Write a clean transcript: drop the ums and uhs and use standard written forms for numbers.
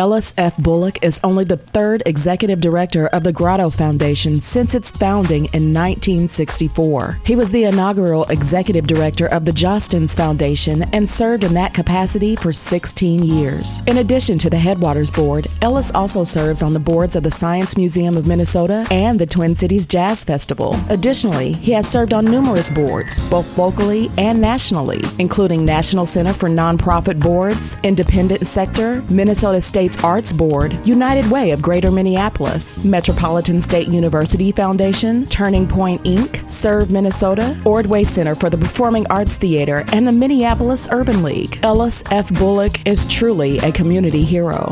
Ellis F. Bullock is only the third executive director of the Grotto Foundation since its founding in 1964. He was the inaugural executive director of the Jostens Foundation and served in that capacity for 16 years. In addition to the Headwaters Board, Ellis also serves on the boards of the Science Museum of Minnesota and the Twin Cities Jazz Festival. Additionally, he has served on numerous boards, both locally and nationally, including National Center for Nonprofit Boards, Independent Sector, Minnesota State's Arts Board, United Way of Greater Minneapolis, Metropolitan State University Foundation, Turning Point Inc., Serve Minnesota, Ordway Center for the Performing Arts Theater, and the Minneapolis Urban League. Ellis F. Bullock is truly a community hero.